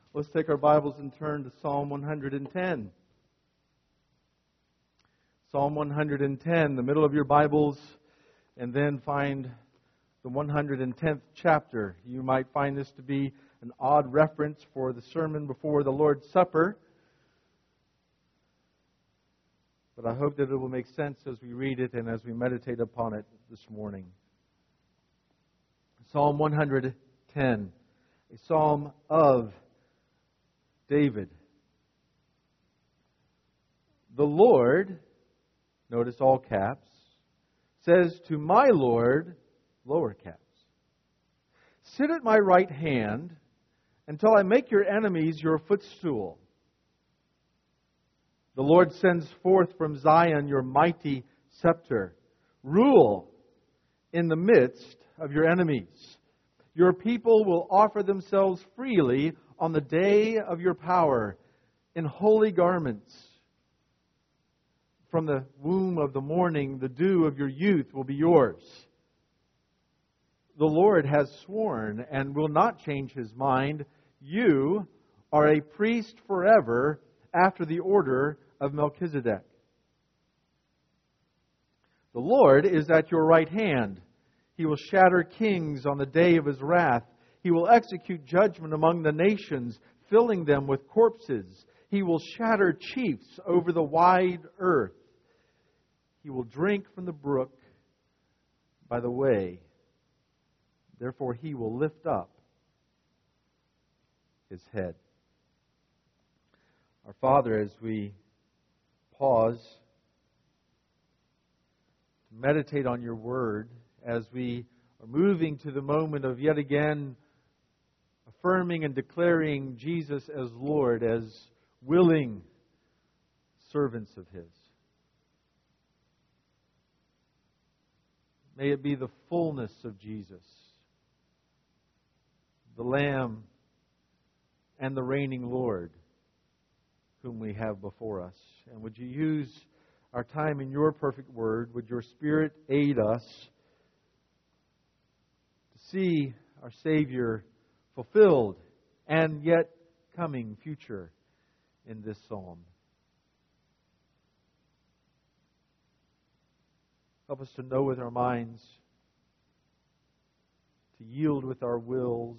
Let's take our Bibles and turn to Psalm 110. Psalm 110, the middle of your Bibles, and then find the 110th chapter. You might find this to be an odd reference for the sermon before the Lord's Supper, but I hope that it will make sense as we read it and as we meditate upon it this morning. Psalm 110, a psalm of David. The Lord, notice all caps, says to my Lord, lower caps, sit at my right hand until I make your enemies your footstool. The Lord sends forth from Zion your mighty scepter. Rule in the midst of your enemies. Your people will offer themselves freely on the day of your power in holy garments. From the womb of the morning, the dew of your youth will be yours. The Lord has sworn and will not change His mind. You are a priest forever after the order of Melchizedek. The Lord is at your right hand. He will shatter kings on the day of His wrath. He will execute judgment among the nations, filling them with corpses. He will shatter chiefs over the wide earth. He will drink from the brook by the way. Therefore He will lift up His head. Our Father, as we pause to meditate on your word, as we are moving to the moment of yet again affirming and declaring Jesus as Lord, as willing servants of His. May it be the fullness of Jesus, the Lamb and the reigning Lord, whom we have before us. And would you use our time in your perfect word? Would your Spirit aid us to see our Savior fulfilled and yet coming future in this psalm. Help us to know with our minds, to yield with our wills,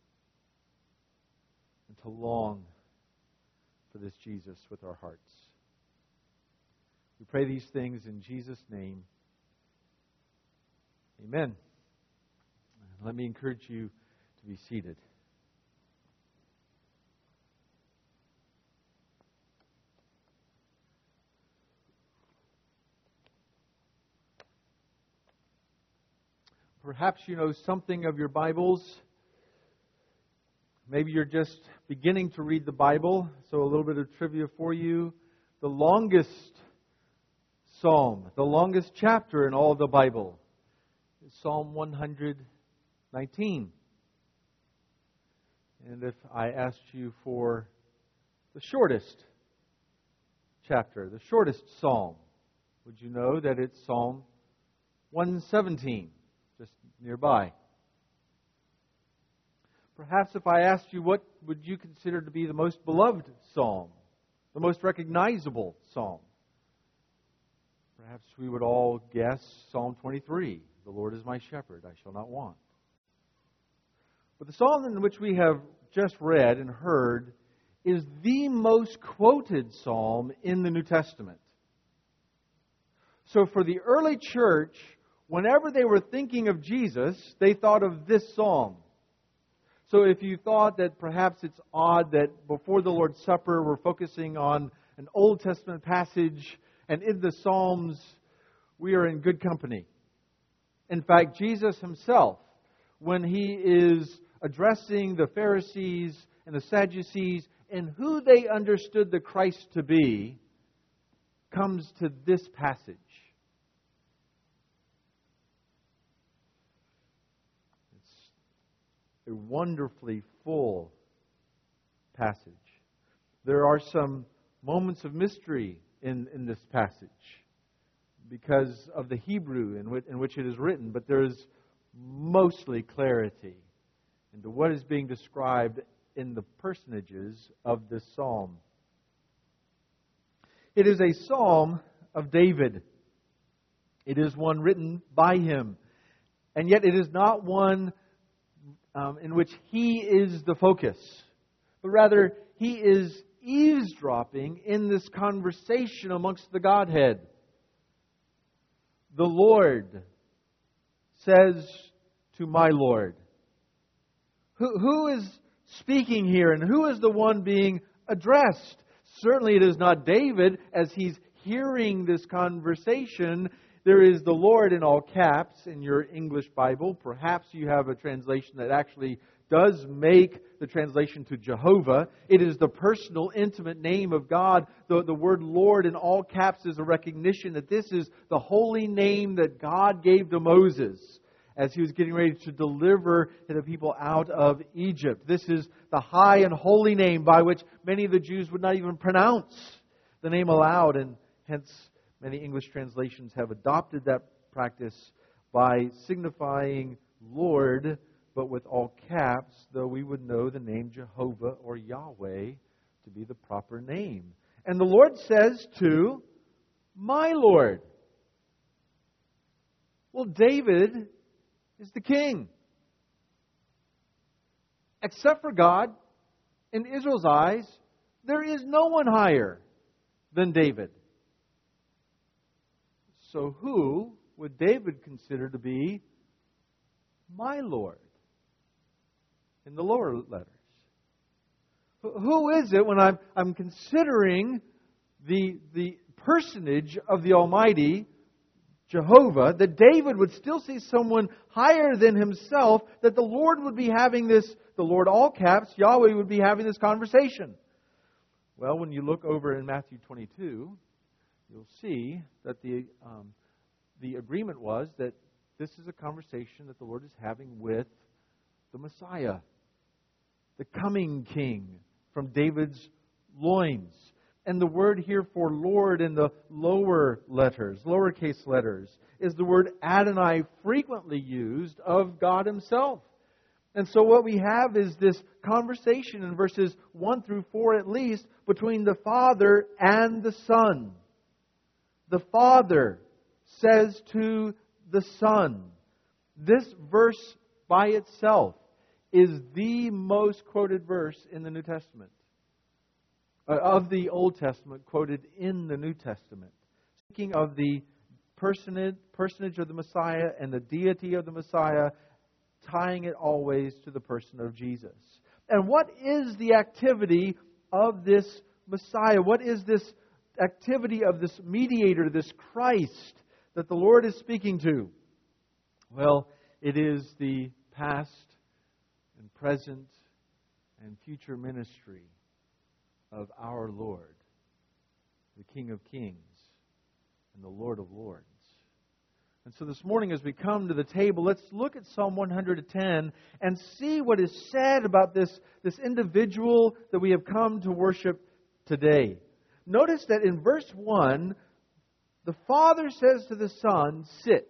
and to long for this Jesus with our hearts. We pray these things in Jesus' name. Amen. Let me encourage you to be seated. Perhaps you know something of your Bibles. Maybe you're just beginning to read the Bible, so a little bit of trivia for you. The longest psalm, the longest chapter in all of the Bible is Psalm 119. And if I asked you for the shortest chapter, the shortest psalm, would you know that it's Psalm 117, just nearby? Perhaps if I asked you what would you consider to be the most beloved psalm, the most recognizable psalm, perhaps we would all guess Psalm 23, the Lord is my shepherd, I shall not want. But the psalm in which we have just read and heard is the most quoted psalm in the New Testament. So for the early church, whenever they were thinking of Jesus, they thought of this psalm. So if you thought that perhaps it's odd that before the Lord's Supper we're focusing on an Old Testament passage, and in the Psalms we are in good company. In fact, Jesus Himself, when He is addressing the Pharisees and the Sadducees and who they understood the Christ to be, comes to this passage. A wonderfully full passage. There are some moments of mystery in this passage because of the Hebrew in which it is written, but there is mostly clarity into what is being described in the personages of this psalm. It is a psalm of David. It is one written by him. And yet it is not one in which he is the focus, but rather he is eavesdropping in this conversation amongst the Godhead. The Lord says to my Lord. Who is speaking here, and who is the one being addressed? Certainly it is not David as he's hearing this conversation. There is the Lord in all caps in your English Bible. Perhaps you have a translation that actually does make the translation to Jehovah. It is the personal, intimate name of God. The word Lord in all caps is a recognition that this is the holy name that God gave to Moses as he was getting ready to deliver the people out of Egypt. This is the high and holy name by which many of the Jews would not even pronounce the name aloud, and hence many English translations have adopted that practice by signifying Lord, but with all caps, though we would know the name Jehovah or Yahweh to be the proper name. And the Lord says to my Lord. Well, David is the king. Except for God, in Israel's eyes, there is no one higher than David. So who would David consider to be my Lord in the lower letters? Who is it when I'm considering the personage of the Almighty Jehovah, that David would still see someone higher than himself, that the Lord would be having this, the Lord all caps, Yahweh would be having this conversation? Well, when you look over in Matthew 22, you'll see that the agreement was that this is a conversation that the Lord is having with the Messiah, the coming King from David's loins. And the word here for Lord in the lower letters, lowercase letters, is the word Adonai, frequently used of God Himself. And so what we have is this conversation in verses 1 through 4 at least between the Father and the Son. The Father says to the Son. This verse by itself is the most quoted verse in the New Testament. Of the Old Testament, quoted in the New Testament. Speaking of the personage of the Messiah and the deity of the Messiah, tying it always to the person of Jesus. And what is the activity of this Messiah? What is this activity of this mediator, this Christ, that the Lord is speaking to? Well, it is the past and present and future ministry of our Lord, the King of Kings and the Lord of Lords. And so this morning as we come to the table, let's look at Psalm 110 and see what is said about this individual that we have come to worship today. Notice that in verse 1, the Father says to the Son, sit.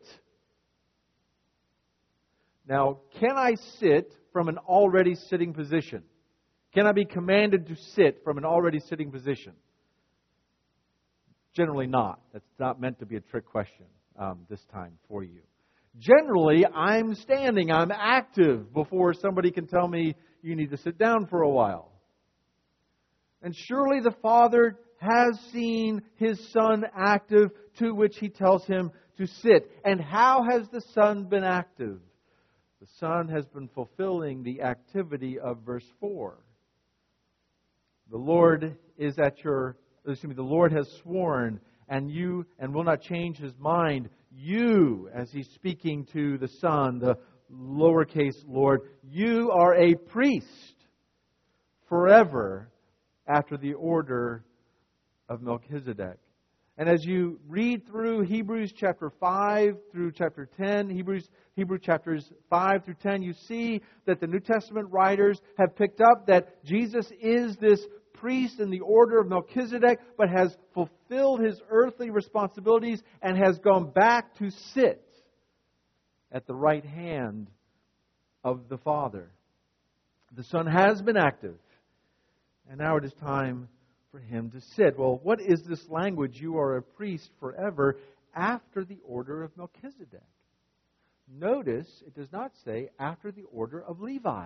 Now, can I sit from an already sitting position? Can I be commanded to sit from an already sitting position? Generally not. That's not meant to be a trick question this time for you. Generally, I'm standing, I'm active before somebody can tell me you need to sit down for a while. And surely the Father has seen His Son active, to which He tells Him to sit. And how has the Son been active? The Son has been fulfilling the activity of verse 4. The Lord the Lord has sworn, and will not change His mind. You, as He's speaking to the Son, the lowercase Lord, you are a priest forever after the order of Melchizedek. And as you read through Hebrews chapter 5 through chapter 10, Hebrew chapters 5 through 10, you see that the New Testament writers have picked up that Jesus is this priest in the order of Melchizedek, but has fulfilled His earthly responsibilities and has gone back to sit at the right hand of the Father. The Son has been active, and now it is time for Him to sit. Well, what is this language, you are a priest forever, after the order of Melchizedek? Notice it does not say after the order of Levi.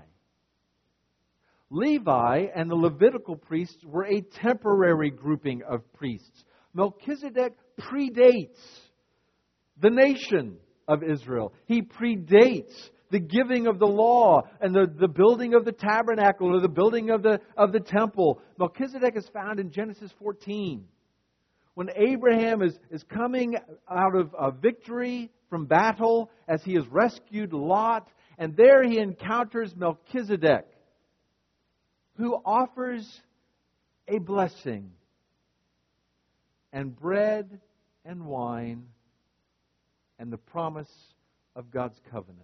Levi and the Levitical priests were a temporary grouping of priests. Melchizedek predates the nation of Israel. He predates the giving of the law and the building of the tabernacle or the building of the temple. Melchizedek is found in Genesis 14. When Abraham is coming out of victory from battle as he has rescued Lot, and there he encounters Melchizedek, who offers a blessing and bread and wine and the promise of God's covenant.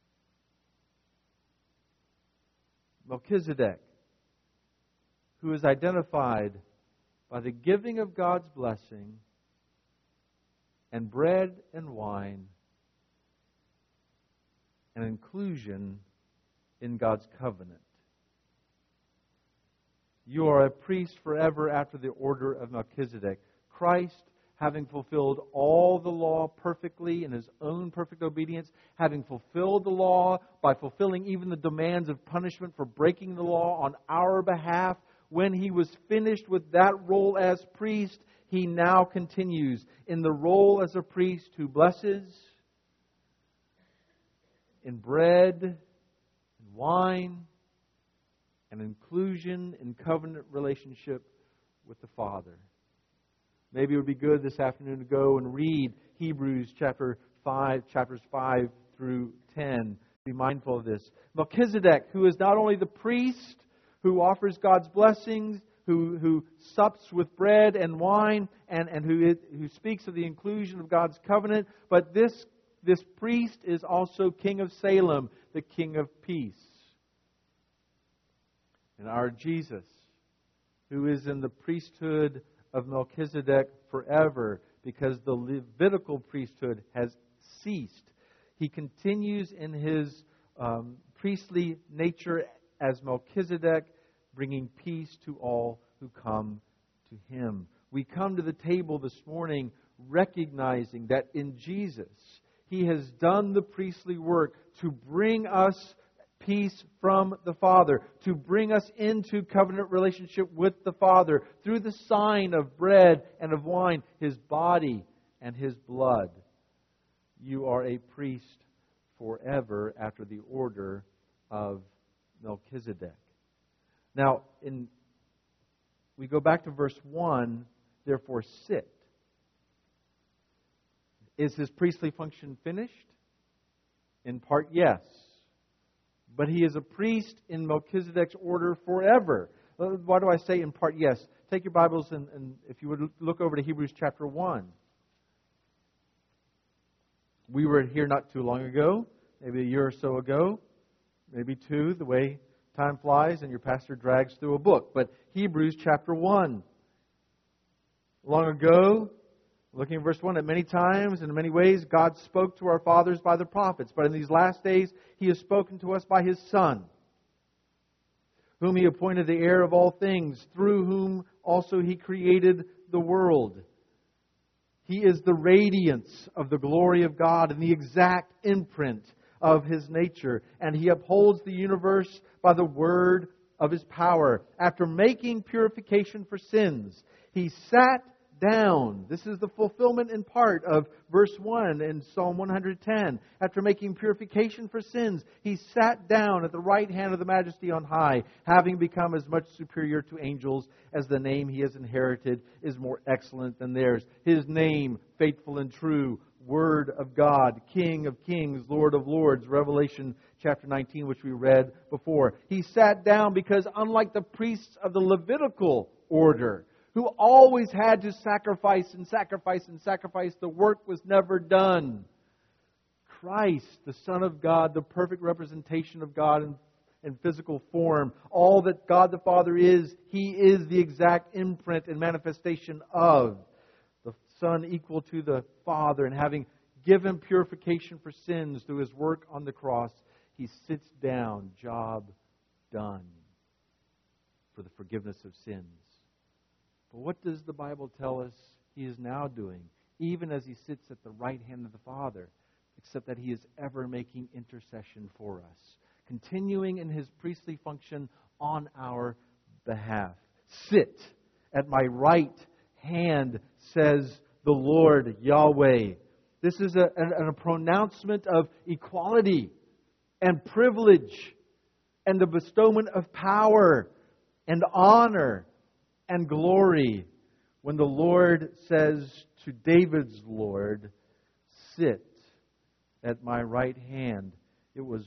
Melchizedek, who is identified by the giving of God's blessing and bread and wine and inclusion in God's covenant. You are a priest forever after the order of Melchizedek. Christ, having fulfilled all the law perfectly in His own perfect obedience, having fulfilled the law by fulfilling even the demands of punishment for breaking the law on our behalf, when He was finished with that role as priest, He now continues in the role as a priest who blesses in bread and wine and inclusion in covenant relationship with the Father. Maybe it would be good this afternoon to go and read Hebrews chapters 5 through 10. Be mindful of this. Melchizedek, who is not only the priest who offers God's blessings, who sups with bread and wine, and who speaks of the inclusion of God's covenant, but this priest is also King of Salem, the King of Peace. And our Jesus, who is in the priesthood of Melchizedek forever, because the Levitical priesthood has ceased. He continues in His priestly nature as Melchizedek, bringing peace to all who come to Him. We come to the table this morning recognizing that in Jesus, He has done the priestly work to bring us peace from the Father, to bring us into covenant relationship with the Father through the sign of bread and of wine, His body and His blood. You are a priest forever after the order of Melchizedek. Now, we go back to verse 1, therefore sit. Is His priestly function finished? In part, yes. But He is a priest in Melchizedek's order forever. Why do I say in part yes? Take your Bibles and if you would look over to Hebrews chapter 1. We were here not too long ago, maybe a year or so ago, maybe two, the way time flies and your pastor drags through a book. But Hebrews chapter 1. Long ago, looking at verse 1, at many times and in many ways God spoke to our fathers by the prophets. But in these last days He has spoken to us by His Son, whom He appointed the heir of all things, through whom also He created the world. He is the radiance of the glory of God and the exact imprint of His nature. And He upholds the universe by the word of His power. After making purification for sins, He sat down. This is the fulfillment in part of verse 1 in Psalm 110. After making purification for sins, He sat down at the right hand of the Majesty on high, having become as much superior to angels as the name He has inherited is more excellent than theirs. His name, faithful and true, Word of God, King of kings, Lord of lords, Revelation chapter 19, which we read before. He sat down because unlike the priests of the Levitical order, who always had to sacrifice and sacrifice and sacrifice, the work was never done. Christ, the Son of God, the perfect representation of God in physical form, all that God the Father is, He is the exact imprint and manifestation of the Son, equal to the Father, and having given purification for sins through His work on the cross, He sits down, job done for the forgiveness of sins. But what does the Bible tell us He is now doing, even as He sits at the right hand of the Father, except that He is ever making intercession for us, continuing in His priestly function on our behalf. Sit at my right hand, says the Lord Yahweh. This is a pronouncement of equality and privilege and the bestowment of power and honor and glory. When the Lord says to David's Lord, sit at my right hand, it was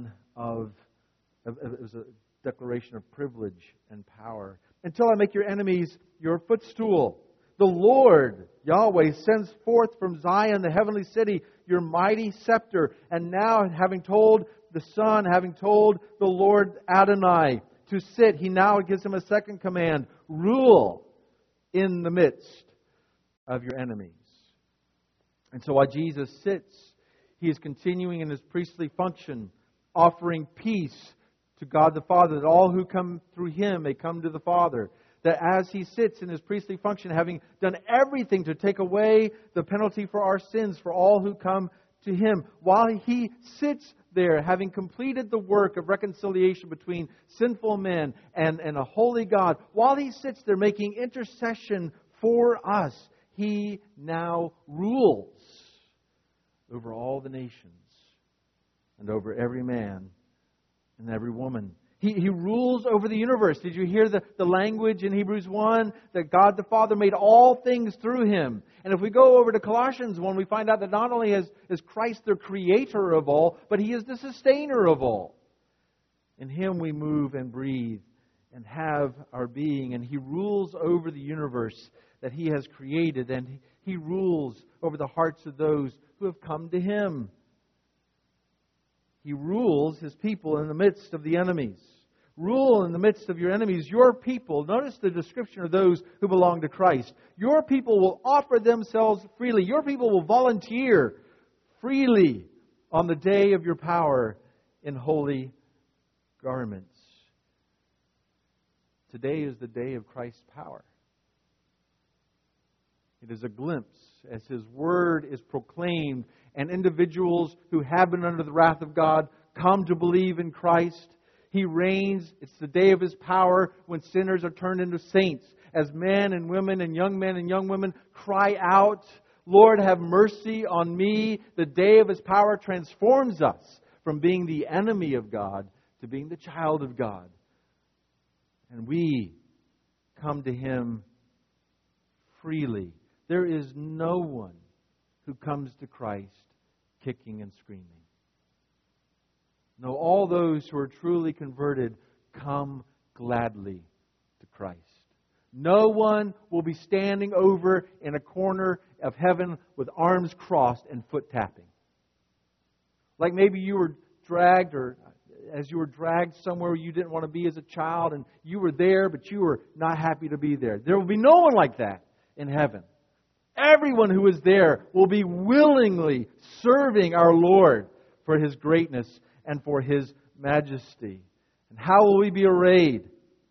a declaration of privilege and power. Until I make your enemies your footstool. The Lord, Yahweh, sends forth from Zion, the heavenly city, your mighty scepter. And now, having told the Son, having told the Lord Adonai to sit, He now gives him a second command. Rule in the midst of your enemies. And so while Jesus sits, He is continuing in His priestly function, offering peace to God the Father, that all who come through Him may come to the Father. That as He sits in His priestly function, having done everything to take away the penalty for our sins for all who come to Him, while He sits there, having completed the work of reconciliation between sinful men and a holy God, while He sits there making intercession for us, He now rules over all the nations and over every man and every woman. He rules over the universe. Did you hear the language in Hebrews 1? That God the Father made all things through Him. And if we go over to Colossians 1, we find out that not only is Christ the creator of all, but He is the sustainer of all. In Him we move and breathe and have our being. And He rules over the universe that He has created. And He rules over the hearts of those who have come to Him. He rules His people in the midst of the enemies. Rule in the midst of your enemies. Your people, notice the description of those who belong to Christ. Your people will offer themselves freely. Your people will volunteer freely on the day of your power in holy garments. Today is the day of Christ's power. It is a glimpse as His Word is proclaimed and individuals who have been under the wrath of God come to believe in Christ. He reigns. It's the day of His power when sinners are turned into saints. As men and women and young men and young women cry out, Lord, have mercy on me. The day of His power transforms us from being the enemy of God to being the child of God. And we come to Him freely. There is no one who comes to Christ kicking and screaming. No, all those who are truly converted come gladly to Christ. No one will be standing over in a corner of heaven with arms crossed and foot tapping. Like maybe you were dragged, or as you were dragged somewhere you didn't want to be as a child, and you were there, but you were not happy to be there. There will be no one like that in heaven. Everyone who is there will be willingly serving our Lord for His greatness and for His majesty. And how will we be arrayed?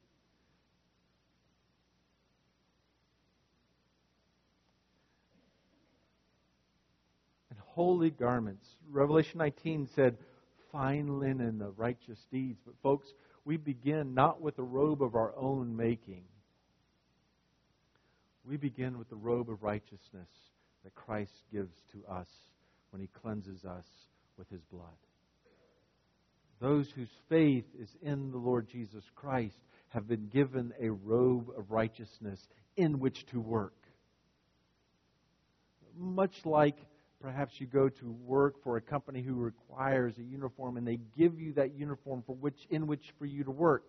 In holy garments. Revelation 19 said, fine linen of righteous deeds. But folks, we begin not with a robe of our own making. We begin with the robe of righteousness that Christ gives to us when He cleanses us with His blood. Those whose faith is in the Lord Jesus Christ have been given a robe of righteousness in which to work. Much like perhaps you go to work for a company who requires a uniform and they give you that uniform in which for you to work.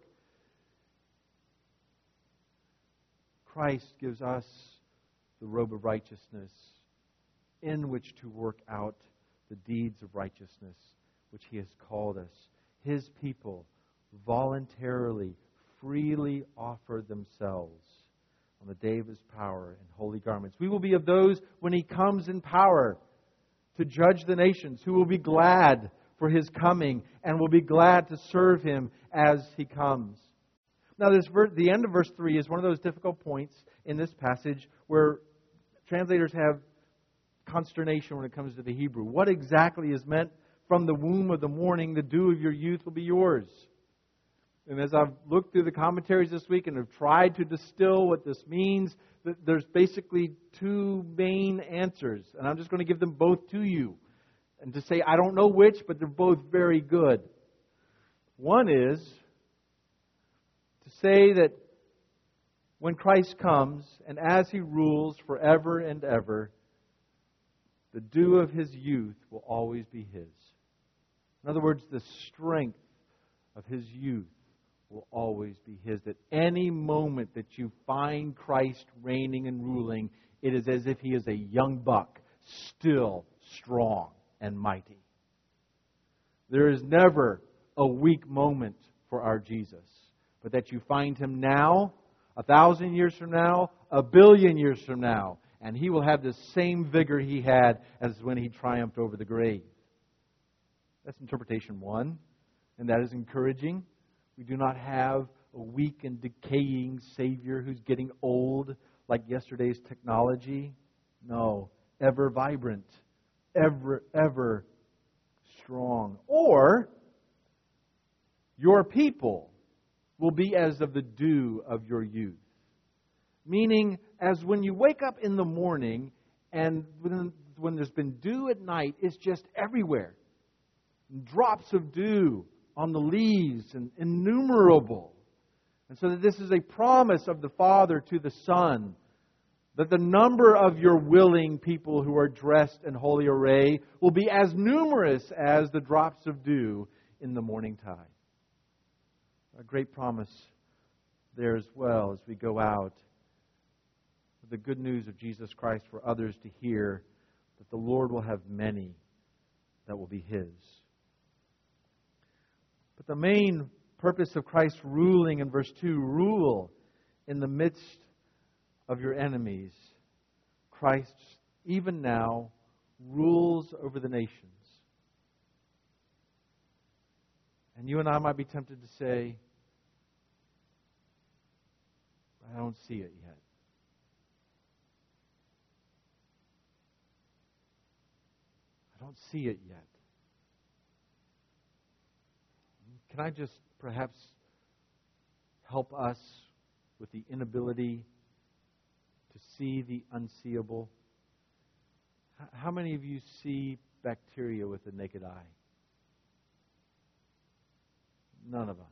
Christ gives us the robe of righteousness in which to work out the deeds of righteousness which He has called us. His people voluntarily, freely offer themselves on the day of His power in holy garments. We will be of those when He comes in power to judge the nations, who will be glad for His coming and will be glad to serve Him as He comes. Now, the end of verse 3 is one of those difficult points in this passage where translators have consternation when it comes to the Hebrew. What exactly is meant from the womb of the morning, the dew of your youth will be yours? And as I've looked through the commentaries this week and have tried to distill what this means, there's basically two main answers. And I'm just going to give them both to you. And to say, I don't know which, but they're both very good. One is to say that when Christ comes, and as He rules forever and ever, the dew of His youth will always be His. In other words, the strength of His youth will always be His. That any moment that you find Christ reigning and ruling, it is as if He is a young buck, still strong and mighty. There is never a weak moment for our Jesus. But that you find Him now, 1,000 years from now, 1 billion years from now, and He will have the same vigor He had as when He triumphed over the grave. That's interpretation one, and that is encouraging. We do not have a weak and decaying Savior who's getting old like yesterday's technology. No, ever vibrant, ever strong. Or, your people will be as of the dew of your youth. Meaning, as when you wake up in the morning and when there's been dew at night, it's just everywhere. Drops of dew on the leaves and innumerable. And so that this is a promise of the Father to the Son, that the number of your willing people who are dressed in holy array will be as numerous as the drops of dew in the morning tide. A great promise there as well as we go out with the good news of Jesus Christ for others to hear, that the Lord will have many that will be His. But the main purpose of Christ's ruling in verse 2, rule in the midst of your enemies. Christ, even now, rules over the nations. And you and I might be tempted to say, I don't see it yet. I don't see it yet. Can I just perhaps help us with the inability to see the unseeable? How many of you see bacteria with the naked eye? None of us.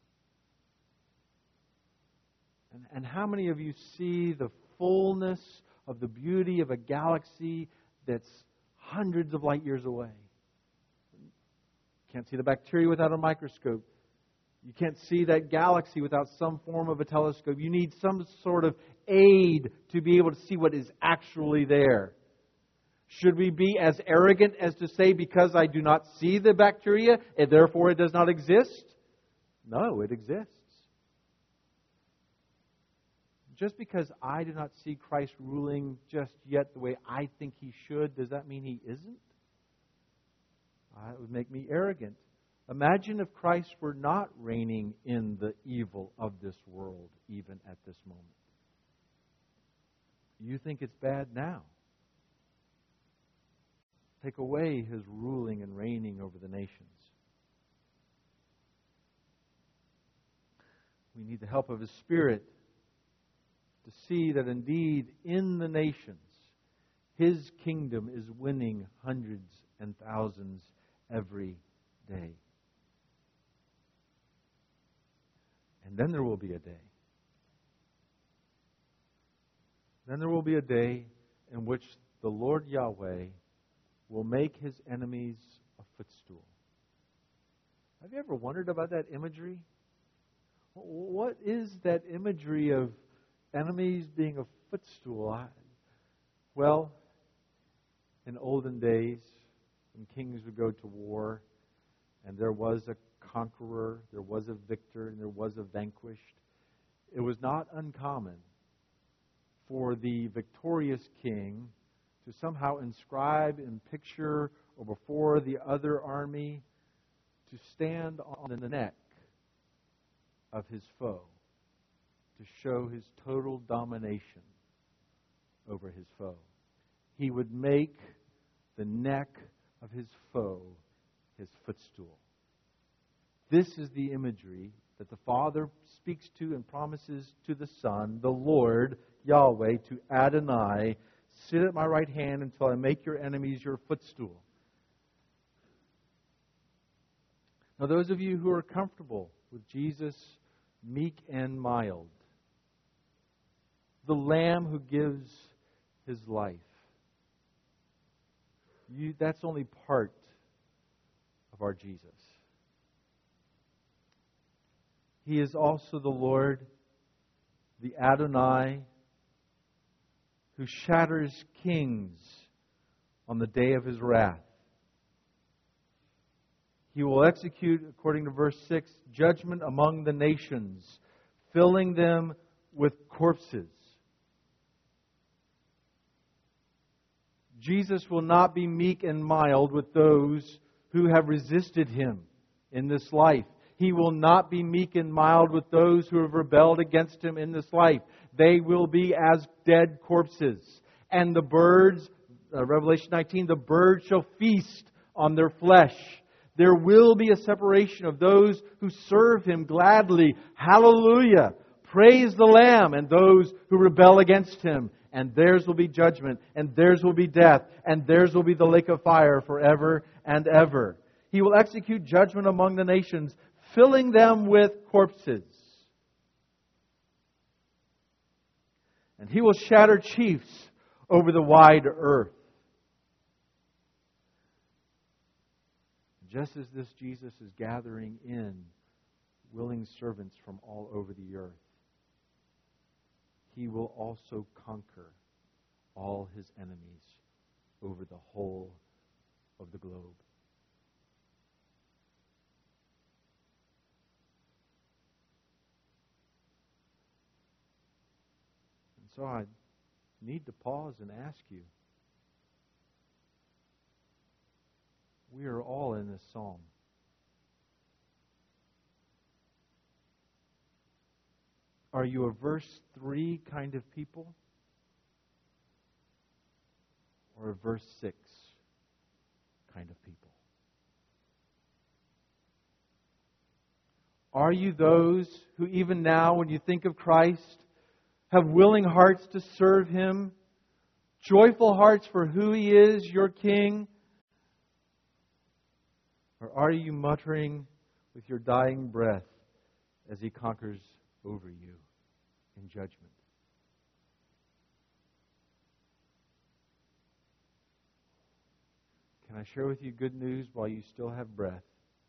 And how many of you see the fullness of the beauty of a galaxy that's hundreds of light years away? You can't see the bacteria without a microscope. You can't see that galaxy without some form of a telescope. You need some sort of aid to be able to see what is actually there. Should we be as arrogant as to say, because I do not see the bacteria, and therefore it does not exist? No, it exists. Just because I do not see Christ ruling just yet the way I think He should, does that mean He isn't? It would make me arrogant. Imagine if Christ were not reigning in the evil of this world, even at this moment. You think it's bad now. Take away His ruling and reigning over the nations. We need the help of His Spirit to see that indeed in the nations, His kingdom is winning hundreds and thousands every day. And then there will be a day. Then there will be a day in which the Lord Yahweh will make His enemies a footstool. Have you ever wondered about that imagery? What is that imagery of enemies being a footstool? Well, in olden days, when kings would go to war, and there was a conqueror, there was a victor, and there was a vanquished, it was not uncommon for the victorious king to somehow inscribe in picture or before the other army to stand on the neck of his foe, to show his total domination over his foe. He would make the neck of his foe his footstool. This is the imagery that the Father speaks to and promises to the Son, the Lord, Yahweh, to Adonai, sit at my right hand until I make your enemies your footstool. Now, those of you who are comfortable with Jesus, meek and mild, the Lamb who gives his life, that's only part of our Jesus. He is also the Lord, the Adonai, who shatters kings on the day of his wrath. He will execute, according to verse 6, judgment among the nations, filling them with corpses. Jesus will not be meek and mild with those who have resisted him in this life. He will not be meek and mild with those who have rebelled against him in this life. They will be as dead corpses. And the birds, Revelation 19, the birds shall feast on their flesh. There will be a separation of those who serve him gladly. Hallelujah! Praise the Lamb, and those who rebel against him. And theirs will be judgment, and theirs will be death, and theirs will be the lake of fire forever and ever. He will execute judgment among the nations, filling them with corpses. And he will shatter chiefs over the wide earth. Just as this Jesus is gathering in willing servants from all over the earth, he will also conquer all his enemies over the whole of the globe. And so I need to pause and ask you, we are all in this psalm. Are you a verse 3 kind of people? Or a verse 6 kind of people? Are you those who even now, when you think of Christ, have willing hearts to serve him, joyful hearts for who he is, your King? Or are you muttering with your dying breath as he conquers over you in judgment? Can I share with you good news while you still have breath?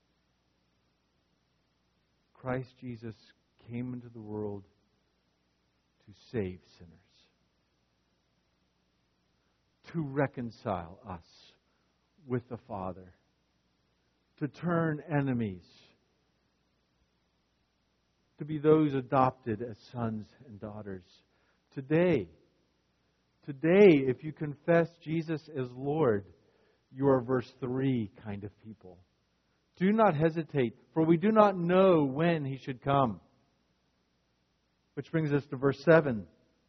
Christ Jesus came into the world to save sinners, to reconcile us with the Father, to turn enemies, to be those adopted as sons and daughters. Today, if you confess Jesus as Lord, you are verse 3 kind of people. Do not hesitate, for we do not know when he should come. Which brings us to verse 7.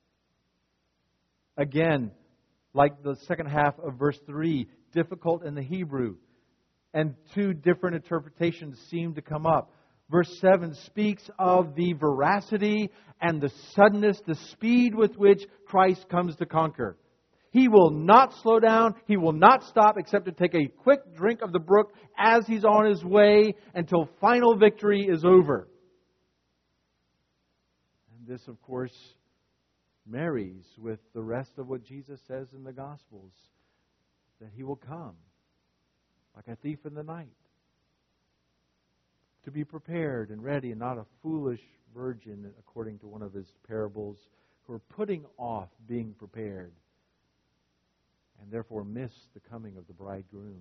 Again, like the second half of verse 3, difficult in the Hebrew. And two different interpretations seem to come up. Verse 7 speaks of the veracity and the suddenness, the speed with which Christ comes to conquer. He will not slow down. He will not stop except to take a quick drink of the brook as he's on his way until final victory is over. And this, of course, marries with the rest of what Jesus says in the Gospels, that he will come like a thief in the night, to be prepared and ready, and not a foolish virgin, according to one of his parables, who are putting off being prepared and therefore miss the coming of the bridegroom.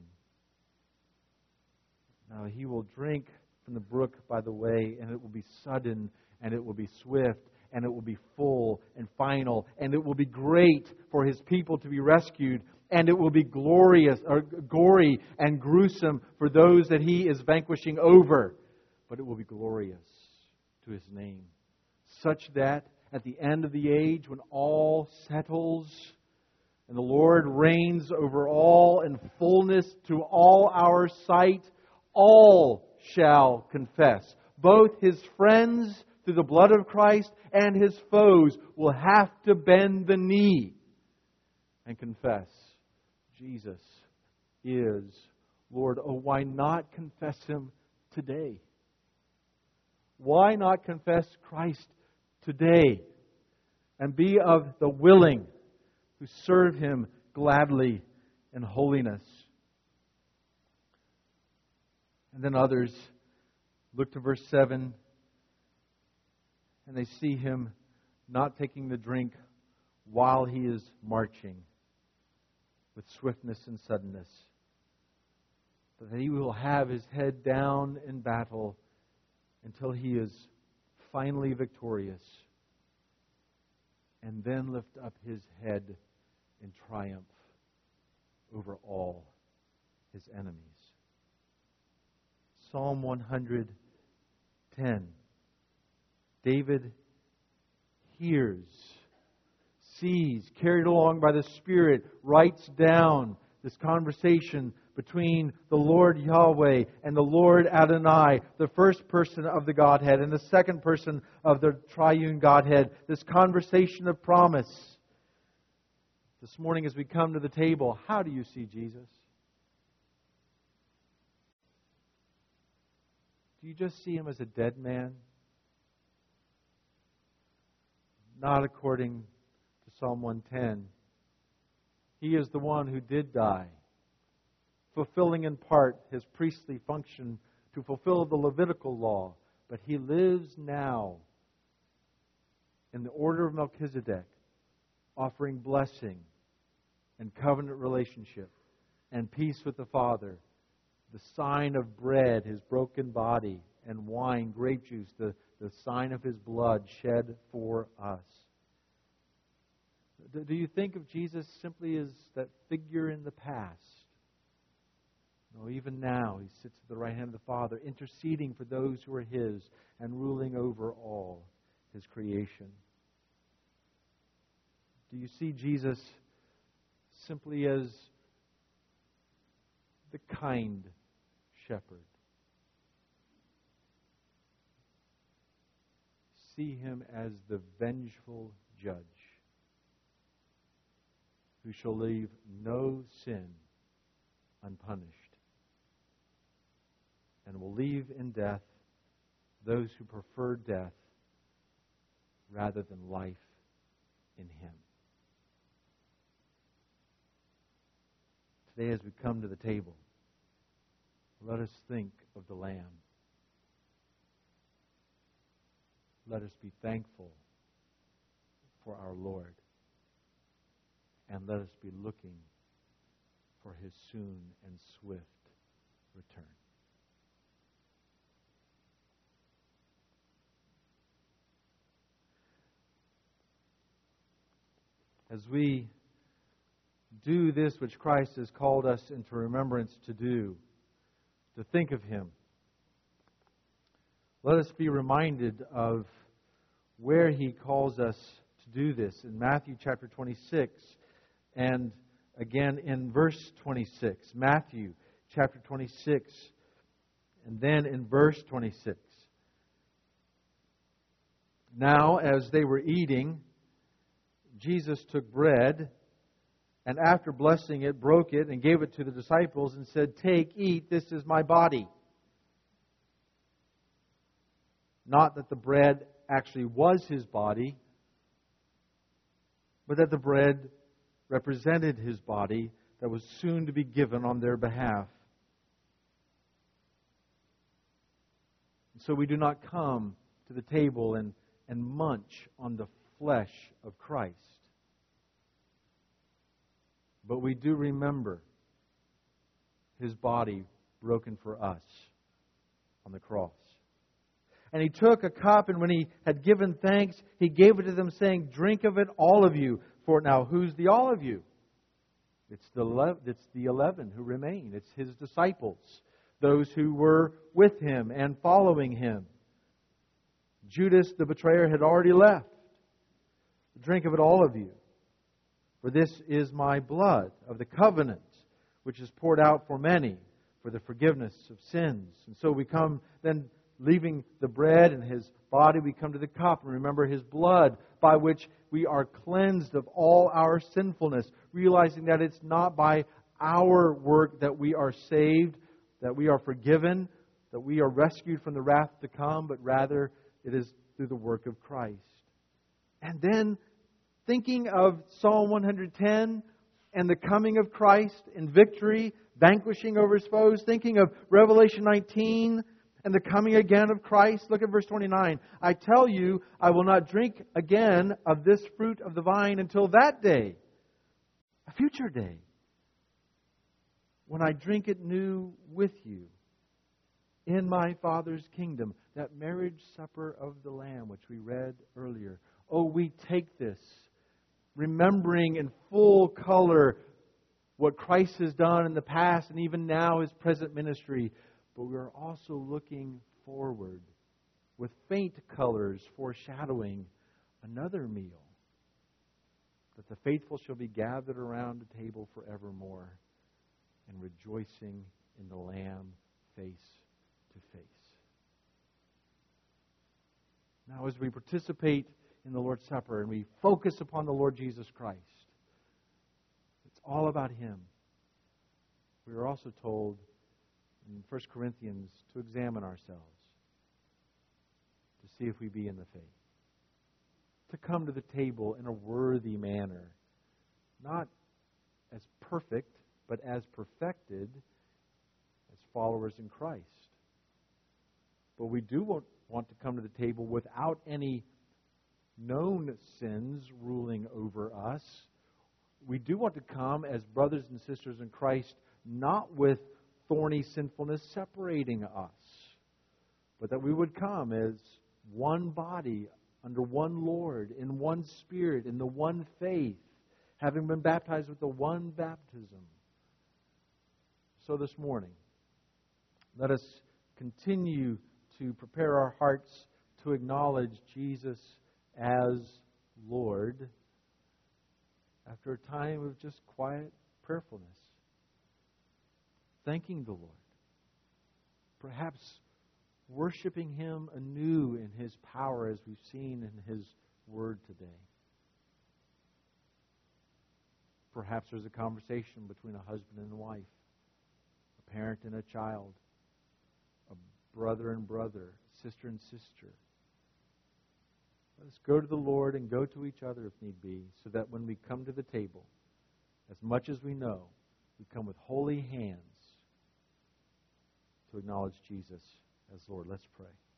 Now he will drink from the brook by the way, and it will be sudden, and it will be swift, and it will be full and final, and it will be great for his people to be rescued. and it will be glorious or gory and gruesome for those that He is vanquishing over. But it will be glorious to His name, such that at the end of the age, when all settles and the Lord reigns over all in fullness to all our sight, all shall confess. Both His friends through the blood of Christ and His foes will have to bend the knee and confess, Jesus is Lord. Oh, why not confess Him today? Why not confess Christ today and be of the willing who serve Him gladly in holiness? And then others look to verse 7 and they see Him not taking the drink while He is marching with swiftness and suddenness, but that He will have His head down in battle until He is finally victorious, and then lift up His head in triumph over all His enemies. Psalm 110. David hears, sees, carried along by the Spirit, writes down this conversation between the Lord Yahweh and the Lord Adonai, the first person of the Godhead and the second person of the triune Godhead. This conversation of promise. This morning as we come to the table, how do you see Jesus? Do you just see Him as a dead man? Not according to Psalm 110. He is the one who did die, fulfilling in part His priestly function to fulfill the Levitical law. But He lives now in the order of Melchizedek, offering blessing and covenant relationship and peace with the Father. The sign of bread, His broken body, and wine, grape juice, the sign of His blood shed for us. Do you think of Jesus simply as that figure in the past? No, even now He sits at the right hand of the Father, interceding for those who are His and ruling over all His creation. Do you see Jesus simply as the kind shepherd? See Him as the vengeful judge who shall leave no sin unpunished, and will leave in death those who prefer death rather than life in Him. Today, as we come to the table, let us think of the Lamb. Let us be thankful for our Lord. And let us be looking for His soon and swift return. As we do this which Christ has called us into remembrance to do, to think of Him, let us be reminded of where He calls us to do this. In Matthew chapter 26, and again in verse 26. Matthew chapter 26, and then in verse 26. Now, as they were eating, Jesus took bread, and after blessing it, broke it, and gave it to the disciples, and said, "Take, eat, this is my body." Not that the bread actually was His body, but that the bread represented His body that was soon to be given on their behalf. And so we do not come to the table and munch on the flesh of Christ. But we do remember His body broken for us on the cross. And He took a cup, and when He had given thanks, He gave it to them, saying, "Drink of it, all of you. For now, who's the all of you? It's the 11 who remain. It's His disciples, those who were with Him and following Him. Judas, the betrayer, had already left. Drink of it, all of you. For this is my blood of the covenant, which is poured out for many for the forgiveness of sins. And so we come then, leaving the bread and His body, we come to the cup and remember His blood, by which we are cleansed of all our sinfulness, realizing that it's not by our work that we are saved, that we are forgiven, that we are rescued from the wrath to come, but rather it is through the work of Christ. And then, thinking of Psalm 110 and the coming of Christ in victory, vanquishing over His foes, thinking of Revelation 19 and the coming again of Christ. Look at verse 29. I tell you, I will not drink again of this fruit of the vine until that day, a future day, when I drink it new with you in my Father's kingdom. That marriage supper of the Lamb, which we read earlier. Oh, we take this, remembering in full color what Christ has done in the past and even now His present ministry. But we are also looking forward with faint colors foreshadowing another meal, that the faithful shall be gathered around the table forevermore and rejoicing in the Lamb face to face. Now, as we participate in the Lord's Supper and we focus upon the Lord Jesus Christ, it's all about Him. We are also told in 1 Corinthians to examine ourselves, to see if we be in the faith, to come to the table in a worthy manner, not as perfect, but as perfected as followers in Christ. But we do want to come to the table without any known sins ruling over us. We do want to come as brothers and sisters in Christ, not with thorny sinfulness separating us, but that we would come as one body, under one Lord, in one Spirit, in the one faith, having been baptized with the one baptism. So this morning, let us continue to prepare our hearts to acknowledge Jesus as Lord after a time of just quiet prayerfulness, thanking the Lord, perhaps worshiping Him anew in His power as we've seen in His Word today. Perhaps there's a conversation between a husband and a wife, a parent and a child, a brother and brother, sister and sister. Let us go to the Lord and go to each other if need be, so that when we come to the table, as much as we know, we come with holy hands to acknowledge Jesus as Lord. Let's pray.